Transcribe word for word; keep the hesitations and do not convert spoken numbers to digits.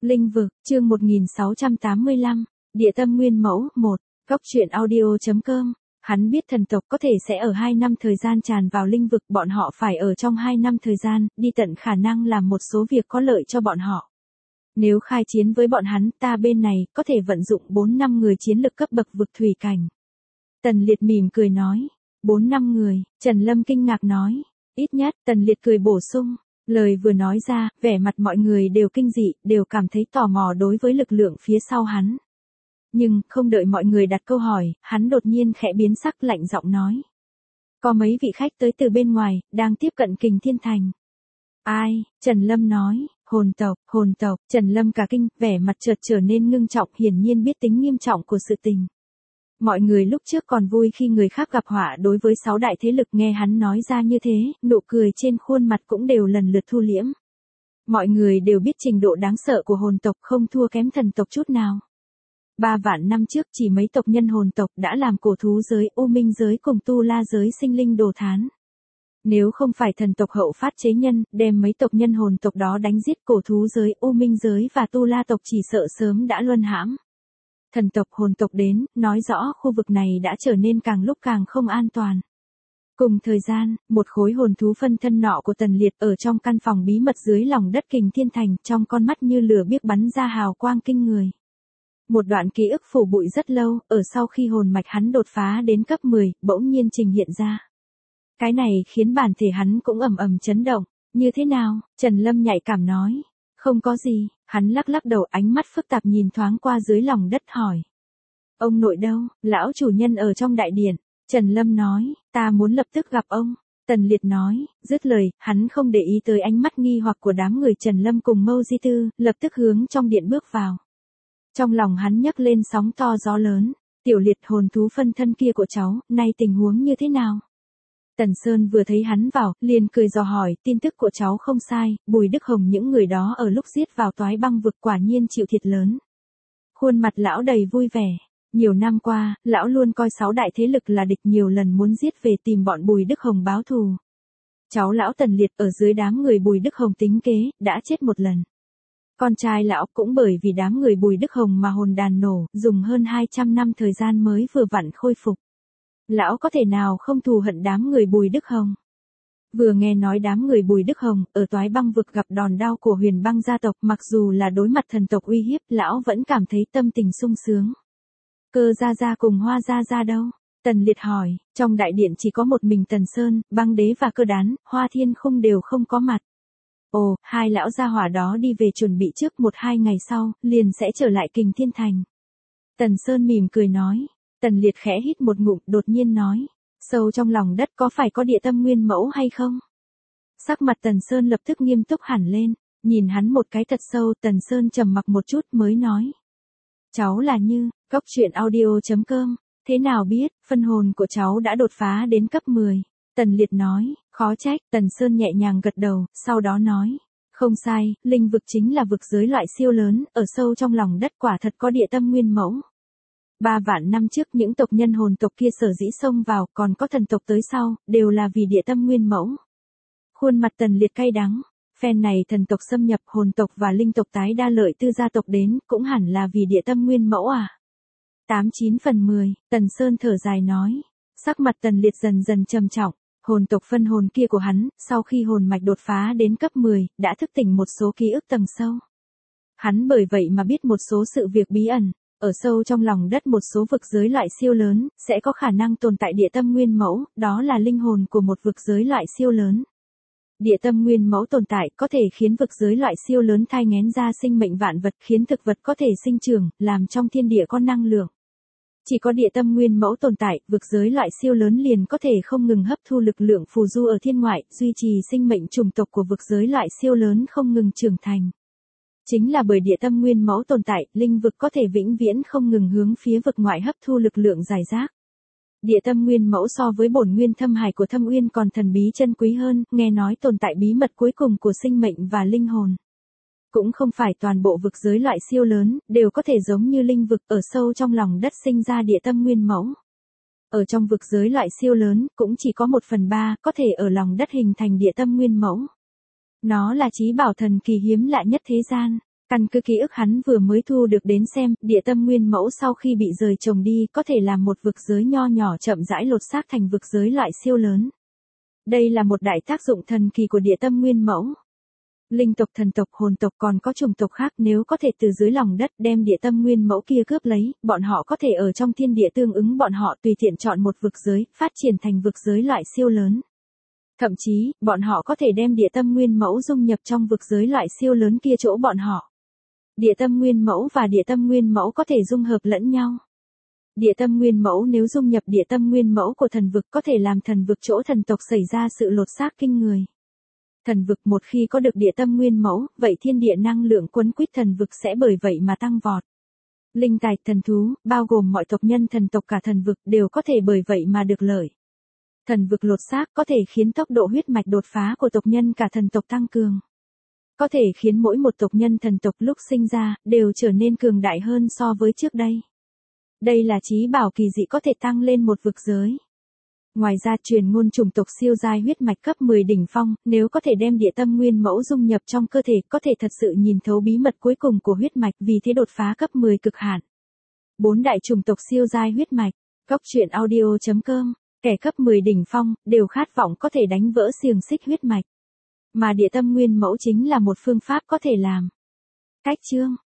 Linh vực, chương một nghìn sáu trăm tám mươi lăm, Địa tâm nguyên mẫu, một, Cốc truyện audio chấm com. Hắn biết thần tộc có thể sẽ ở hai năm thời gian tràn vào linh vực, bọn họ phải ở trong hai năm thời gian, đi tận khả năng làm một số việc có lợi cho bọn họ. Nếu khai chiến với bọn hắn, ta bên này, có thể vận dụng bốn năm người chiến lực cấp bậc vực thủy cảnh. Tần Liệt mỉm cười nói, bốn năm người, Trần Lâm kinh ngạc nói, ít nhất, Tần Liệt cười bổ sung. Lời vừa nói ra, vẻ mặt mọi người đều kinh dị, đều cảm thấy tò mò đối với lực lượng phía sau hắn. Nhưng, không đợi mọi người đặt câu hỏi, hắn đột nhiên khẽ biến sắc lạnh giọng nói. Có mấy vị khách tới từ bên ngoài, đang tiếp cận Kình Thiên Thành. Ai? Trần Lâm nói, hồn tộc, hồn tộc, Trần Lâm cả kinh, vẻ mặt chợt trở nên ngưng trọng, hiển nhiên biết tính nghiêm trọng của sự tình. Mọi người lúc trước còn vui khi người khác gặp họa đối với sáu đại thế lực, nghe hắn nói ra như thế, nụ cười trên khuôn mặt cũng đều lần lượt thu liễm. Mọi người đều biết trình độ đáng sợ của hồn tộc không thua kém thần tộc chút nào. Ba vạn năm trước chỉ mấy tộc nhân hồn tộc đã làm cổ thú giới, U Minh giới cùng Tu La giới sinh linh đồ thán. Nếu không phải thần tộc hậu phát chế nhân, đem mấy tộc nhân hồn tộc đó đánh giết, cổ thú giới, U Minh giới và Tu La tộc chỉ sợ sớm đã luân hãm. Thần tộc hồn tộc đến, nói rõ khu vực này đã trở nên càng lúc càng không an toàn. Cùng thời gian, một khối hồn thú phân thân nọ của Tần Liệt ở trong căn phòng bí mật dưới lòng đất Kình Thiên Thành, trong con mắt như lửa biếc bắn ra hào quang kinh người. Một đoạn ký ức phủ bụi rất lâu, ở sau khi hồn mạch hắn đột phá đến cấp mười, bỗng nhiên trình hiện ra. Cái này khiến bản thể hắn cũng ầm ầm chấn động. Như thế nào? Trần Lâm nhạy cảm nói. Không có gì, hắn lắc lắc đầu, ánh mắt phức tạp nhìn thoáng qua dưới lòng đất hỏi. Ông nội đâu? Lão chủ nhân ở trong đại điện. Trần Lâm nói, ta muốn lập tức gặp ông. Tần Liệt nói, dứt lời, hắn không để ý tới ánh mắt nghi hoặc của đám người Trần Lâm cùng Mâu Di Tư, lập tức hướng trong điện bước vào. Trong lòng hắn nhấc lên sóng to gió lớn, Tiểu Liệt, hồn thú phân thân kia của cháu, nay tình huống như thế nào? Tần Sơn vừa thấy hắn vào, liền cười dò hỏi, tin tức của cháu không sai, Bùi Đức Hồng những người đó ở lúc giết vào Toái Băng vực quả nhiên chịu thiệt lớn. Khuôn mặt lão đầy vui vẻ. Nhiều năm qua, lão luôn coi sáu đại thế lực là địch, nhiều lần muốn giết về tìm bọn Bùi Đức Hồng báo thù. Cháu lão Tần Liệt ở dưới đám người Bùi Đức Hồng tính kế, đã chết một lần. Con trai lão cũng bởi vì đám người Bùi Đức Hồng mà hồn đàn nổ, dùng hơn hai trăm năm thời gian mới vừa vặn khôi phục. Lão có thể nào không thù hận đám người Bùi Đức Hồng? Vừa nghe nói đám người Bùi Đức Hồng ở Toái Băng vực gặp đòn đau của Huyền Băng gia tộc, mặc dù là đối mặt thần tộc uy hiếp, lão vẫn cảm thấy tâm tình sung sướng. Cơ gia gia cùng Hoa gia gia đâu? Tần Liệt hỏi. Trong đại điện chỉ có một mình Tần Sơn, Băng Đế và Cơ Đán, Hoa Thiên Khung đều không có mặt. Ồ, hai lão gia hỏa đó đi về chuẩn bị trước, một hai ngày sau, liền sẽ trở lại Kình Thiên Thành. Tần Sơn mỉm cười nói. Tần Liệt khẽ hít một ngụm, đột nhiên nói. Sâu trong lòng đất có phải có địa tâm nguyên mẫu hay không? Sắc mặt Tần Sơn lập tức nghiêm túc hẳn lên, nhìn hắn một cái thật sâu, Tần Sơn trầm mặc một chút mới nói. Cháu là Như, Cốc truyện audio chấm com, thế nào biết, phân hồn của cháu đã đột phá đến cấp mười. Tần Liệt nói, khó trách, Tần Sơn nhẹ nhàng gật đầu, sau đó nói. Không sai, linh vực chính là vực giới loại siêu lớn, ở sâu trong lòng đất quả thật có địa tâm nguyên mẫu. Ba vạn năm trước những tộc nhân hồn tộc kia sở dĩ xông vào, còn có thần tộc tới sau, đều là vì địa tâm nguyên mẫu. Khuôn mặt Tần Liệt cay đắng. Phen này thần tộc xâm nhập, hồn tộc và linh tộc tái đa lợi tư gia tộc đến, cũng hẳn là vì địa tâm nguyên mẫu à? Tám chín phần mười, Tần Sơn thở dài nói. Sắc mặt Tần Liệt dần dần trầm trọng. Hồn tộc phân hồn kia của hắn, sau khi hồn mạch đột phá đến cấp mười, đã thức tỉnh một số ký ức tầng sâu. Hắn bởi vậy mà biết một số sự việc bí ẩn. Ở sâu trong lòng đất một số vực giới loại siêu lớn, sẽ có khả năng tồn tại địa tâm nguyên mẫu, đó là linh hồn của một vực giới loại siêu lớn. Địa tâm nguyên mẫu tồn tại có thể khiến vực giới loại siêu lớn thai nghén ra sinh mệnh vạn vật, khiến thực vật có thể sinh trưởng, làm trong thiên địa có năng lượng. Chỉ có địa tâm nguyên mẫu tồn tại, vực giới loại siêu lớn liền có thể không ngừng hấp thu lực lượng phù du ở thiên ngoại, duy trì sinh mệnh chủng tộc của vực giới loại siêu lớn không ngừng trưởng thành. Chính là bởi địa tâm nguyên mẫu tồn tại, linh vực có thể vĩnh viễn không ngừng hướng phía vực ngoại hấp thu lực lượng giải rác. Địa tâm nguyên mẫu so với bổn nguyên thâm hải của Thâm Uyên còn thần bí chân quý hơn, nghe nói tồn tại bí mật cuối cùng của sinh mệnh và linh hồn. Cũng không phải toàn bộ vực giới loại siêu lớn, đều có thể giống như linh vực, ở sâu trong lòng đất sinh ra địa tâm nguyên mẫu. Ở trong vực giới loại siêu lớn, cũng chỉ có một phần ba, có thể ở lòng đất hình thành địa tâm nguyên mẫu. Nó là chí bảo thần kỳ hiếm lạ nhất thế gian. Căn cứ ký ức hắn vừa mới thu được đến xem, địa tâm nguyên mẫu sau khi bị rời trồng đi có thể làm một vực giới nho nhỏ chậm rãi lột xác thành vực giới loại siêu lớn. Đây là một đại tác dụng thần kỳ của địa tâm nguyên mẫu. Linh tộc, thần tộc, hồn tộc còn có chủng tộc khác nếu có thể từ dưới lòng đất đem địa tâm nguyên mẫu kia cướp lấy, bọn họ có thể ở trong thiên địa tương ứng bọn họ tùy tiện chọn một vực giới, phát triển thành vực giới loại siêu lớn. Thậm chí, bọn họ có thể đem địa tâm nguyên mẫu dung nhập trong vực giới loại siêu lớn kia chỗ bọn họ. Địa tâm nguyên mẫu và địa tâm nguyên mẫu có thể dung hợp lẫn nhau. Địa tâm nguyên mẫu nếu dung nhập địa tâm nguyên mẫu của thần vực có thể làm thần vực chỗ thần tộc xảy ra sự lột xác kinh người. Thần vực một khi có được địa tâm nguyên mẫu, vậy thiên địa năng lượng quấn quýt thần vực sẽ bởi vậy mà tăng vọt. Linh tài, thần thú, bao gồm mọi tộc nhân thần tộc cả thần vực đều có thể bởi vậy mà được lợi. Thần vực lột xác có thể khiến tốc độ huyết mạch đột phá của tộc nhân cả thần tộc tăng cường. Có thể khiến mỗi một tộc nhân thần tộc lúc sinh ra đều trở nên cường đại hơn so với trước đây. Đây là chí bảo kỳ dị có thể tăng lên một vực giới. Ngoài ra truyền ngôn chủng tộc siêu giai huyết mạch cấp mười đỉnh phong, nếu có thể đem địa tâm nguyên mẫu dung nhập trong cơ thể có thể thật sự nhìn thấu bí mật cuối cùng của huyết mạch vì thế đột phá cấp mười cực hạn. Bốn đại chủng tộc siêu giai huyết mạch, Cốc truyện audio chấm com, kẻ cấp mười đỉnh phong, đều khát vọng có thể đánh vỡ xiềng xích huyết mạch. Mà địa tâm nguyên mẫu chính là một phương pháp có thể làm. Cách chương